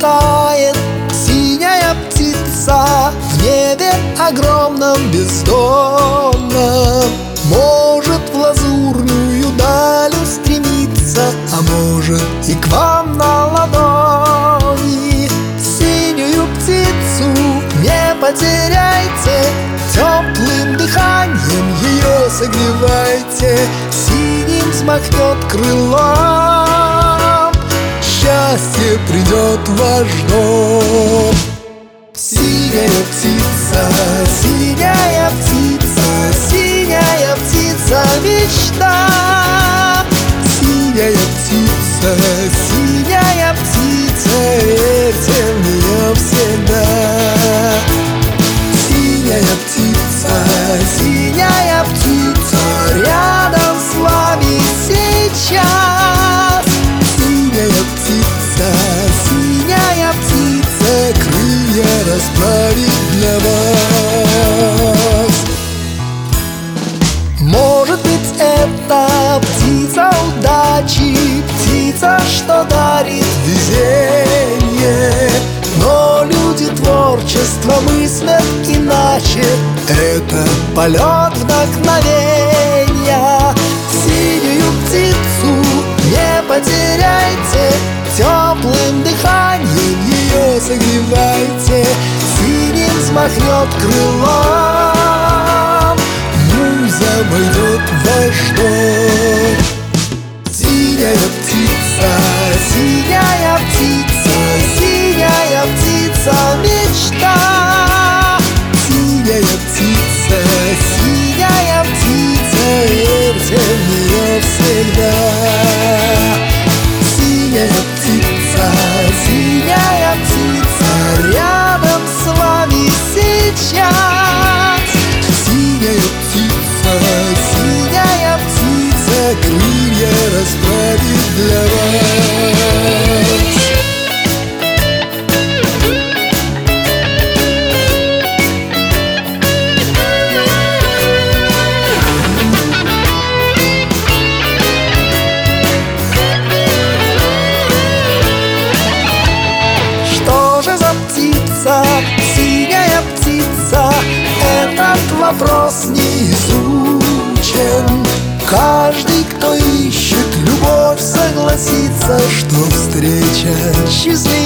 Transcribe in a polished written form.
летает синяя птица в небе огромном бездонном. Может, в лазурную даль устремиться, а может и к вам на ладони. Синюю птицу не потеряйте, теплым дыханием ее согревайте. Синим взмахнет крылом, счастье придет в ваш дом. Синяя птица, синяя птица, синяя птица мечта. Синяя птица, синяя птица, верьте в нее всегда. Синяя птица, синяя птица, рядом с вами сейчас. Синяя птица, синяя птица, крылья расправит для вас. Может быть, это птица удачи, птица, что дарит везение. Но люди творчества мыслят иначе, это полет вдохновения. Синюю птицу не потеряйте, теплым дыханием ее согревайте. Синим взмахнет крылом, муза войдет в ваш дом. Синяя птица, синяя птица, синяя птица мечта. Синяя птица, синяя птица, верьте в нее всегда. Синяя птица, синяя птица, рядом с вами сейчас. Синяя птица, синяя птица, крылья расправит для вас. Что же за птица, синяя птица? Этот вопрос не изучен. Каждый, кто ищет любовь, согласится, что встреча счастливая.